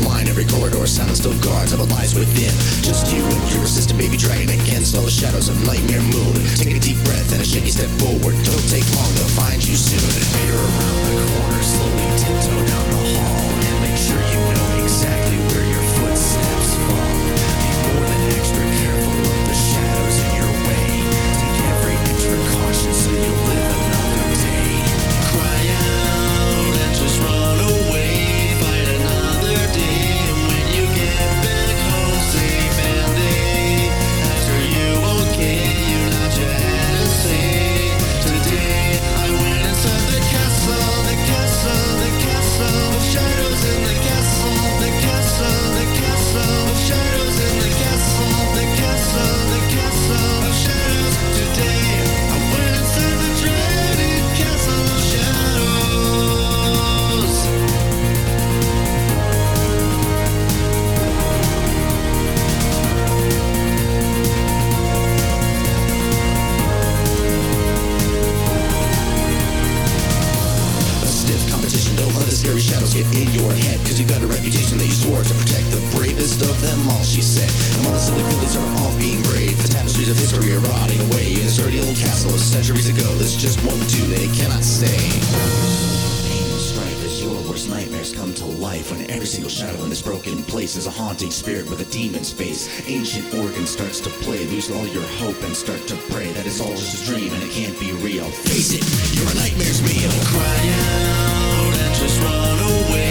wine. Every corridor silent still guards of what lies within. Just you and your resistant baby dragon against all the shadows of nightmare moon. Take a deep breath and a shaky step forward. Don't take long, they'll find you soon. Peer around the corner, slowly tiptoe down the hall, and make sure you know exactly where your footsteps fall. Be more than extra careful of the shadows in your way. Take every extra caution so you'll live another day. Cry out and just run away. Fight another day, and when you get back home safe and they after you okay, you nod your head and say, today I went inside the castle, the castle, the castle of shadows in the castle, the castle, the castle of shadows in the castle, the castle, the castle of shadows. Today I went inside the dreaded castle of shadows. A stiff competition, don't let the scary shadows get in your head, cause you got a reputation that you swore to protect. The bravest of them all, she said. And while the silly feelings are all being brave, the tapestries of history are rotting away in a sturdy old castle of centuries ago. This just won't do, they cannot stay. Pain and strife as your worst nightmares come to life, when every single shadow in this broken place is a haunting spirit with a demon's face. Ancient organ starts to play, lose all your hope and start to pray that it's all just a dream and it can't be real. Face it, you're a nightmare's meal. Cry out and just run away.